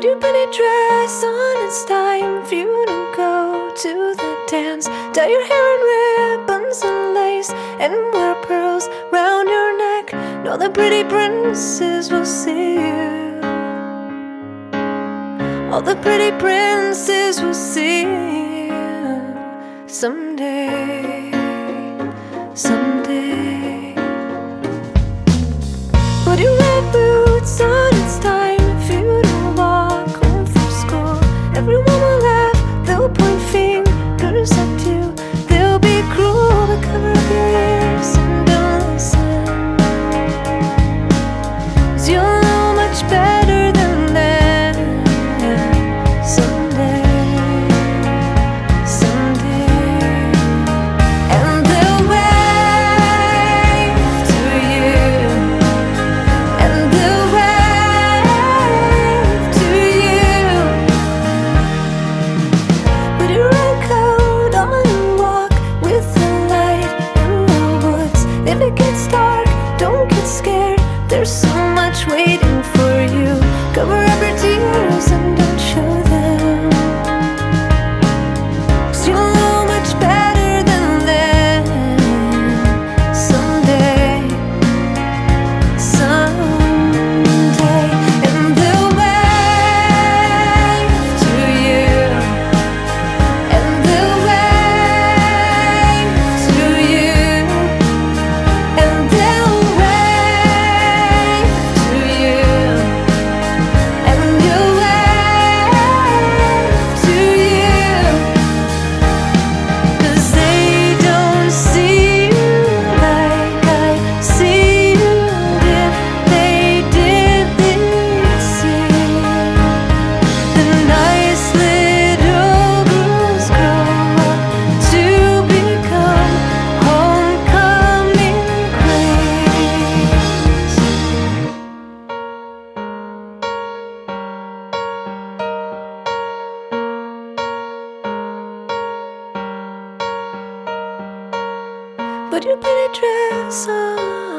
Put your pretty dress on, it's time for you to go to the dance. Tie your hair in ribbons and lace, and wear pearls round your neck. Know the pretty princes will see you. All the pretty princes will see you someday, someday. Put your red boots on, it's time for you to walk home from school. Everyone will laugh, they'll point fingers at you. They'll be cruel, but cover up your ears and don't listen, 'cause you'll know much better than them someday, someday. And they'll wave to you, and they'll wave to you. Put your red coat on and walk with the light in the woods. If it gets dark, don't get scared, there's so much waiting for you. Cover up your tears and don't show them, 'cause you'll know much better than them someday, someday. And they'll wave to you, and they'll wave to you, and they'll wave to you, and you'll wave to you. 'Cause they don't see you like I see you. If they did, they'd see the nice little girls grow up to become homecoming queens. Put your pretty dress on,